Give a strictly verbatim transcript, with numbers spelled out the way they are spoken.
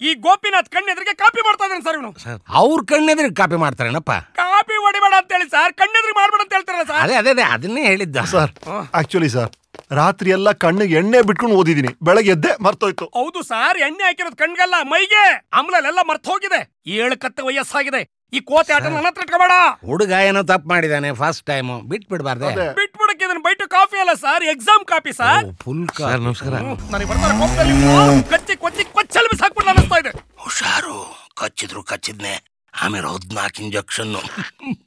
ಈ ಗೋಪಿನಾಥ್ ಕಣ್ಣೆದ್ರಿಗೆ ಕಾಪಿ ಮಾಡ್ತಾ ಇದ್ದಾನೆ ಸರ್ ಇವನು. ಅವ್ರ ಕಣ್ಣೆದ್ರಿಗೆ ಕಾಪಿ ಮಾಡ್ತಾರೇನಪ್ಪ? ಕಾಪಿ ಹೊಡಿಬೇಡ ಅಂತ ಹೇಳಿ ಸರ್, ಕಣ್ಣೆದ್ರಿಗೆ ಮಾಡ್ಬೇಡ ಅಂತ ಹೇಳ್ತಾರಲ್ಲ ಸರ್. ಅದೇ ಅದೇ ಅದೇ ಅದನ್ನೇ ಹೇಳಿದ್ದ ಸರ್. ಆಕ್ಚುಲಿ ಸರ್, ರಾತ್ರಿ ಎಲ್ಲ ಕಣ್ಣಿಗೆ ಎಣ್ಣೆ ಬಿಟ್ಕೊಂಡು ಓದಿದೀನಿ, ಬೆಳಗ್ಗೆ ಎದ್ದೆ ಮರ್ತೋಯ್ತು. ಹೌದು ಸರ್, ಎಣ್ಣೆ ಹಾಕಿರೋದು ಕಣ್ಗಲ್ಲ ಮೈಗೆ, ಆಮ್ಲೆಲ್ಲ ಮರ್ತ ಹೋಗಿದೆ. ಏಳು ಕತ್ತೆ ವಯಸ್ಸಾಗಿದೆ. ಈ ಕೋತೆ ಆಟ ನನ್ನ ಹತ್ರ ಇಟ್ಕೋಬೇಡ. ಹುಡುಗ ಏನೋ ತಪ್ಪು ಮಾಡಿದಾನೆ ಫಸ್ಟ್ ಟೈಮ್, ಬಿಟ್ ಬಿಡ್ಬಾರ್ದೆ. ಬಿಟ್ಬಿಡಕ್ಕೆ ಇದನ್ನ ಬೈಟು ಕಾಫಿ ಅಲ್ಲ sir, exam copy sir. Full ನಮಸ್ಕಾರ. ನನಗೆ ಬರ್ತಾರೆ ಕೋಪದಲ್ಲಿ ಕಚ್ಚಿ ಕೊಚ್ಚಿ ಕೊಚ್ಚಲ್ಲಿ ಬಿಸಾಕ್ಬಿಟ್ಟು ಅನಿಸ್ತಾ ಇದೆ. ಹುಷಾರು, ಕಚ್ಚಿದ್ರು ಕಚ್ಚಿದ್ನೆ, ಆಮೇಲೆ ಹದಿನಾಲ್ಕು ಇಂಜೆಕ್ಷನ್.